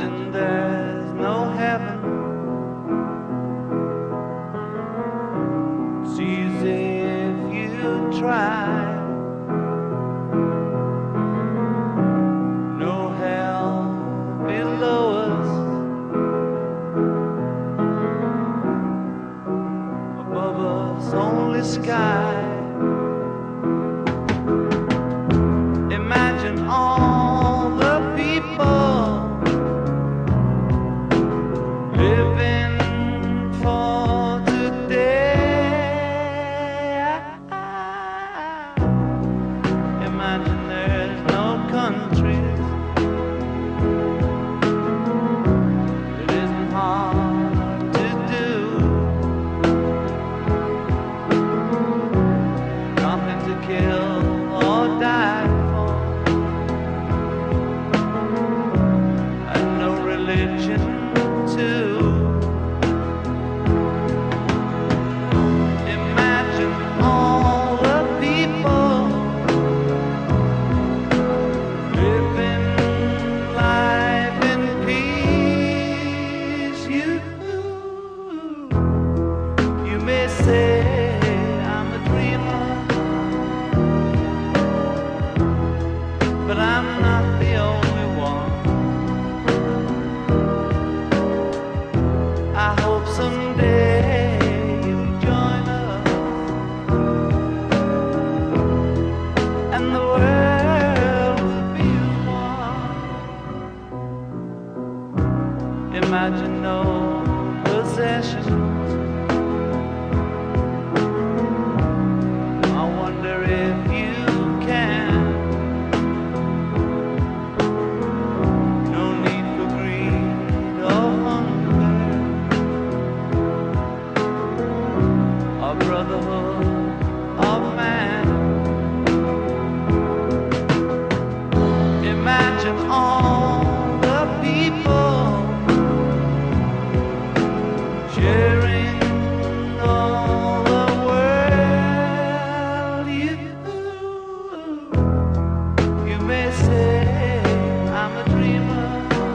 Imagine there's no heaven. It's easy if you try. No hell below us, above us only sky. Imagine all the people living for today. Imagine there's no countries. It isn't hard to do. Nothing to kill or die for, and no religion too. Imagine all the people living life in peace. You may say I'm a dreamer, but I'm not the only one. I hope someday you'll join us, and the world will be one. Imagine no possessions. I wonder if you can. No need for greed or hunger, or brotherhood of man. Imagine all the people sharing all the world. You may say I'm a dreamer,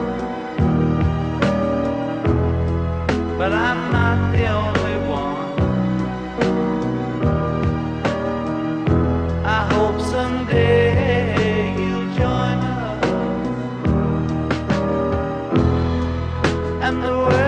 but I'm not the only one. I hope someday you'll join us, and the world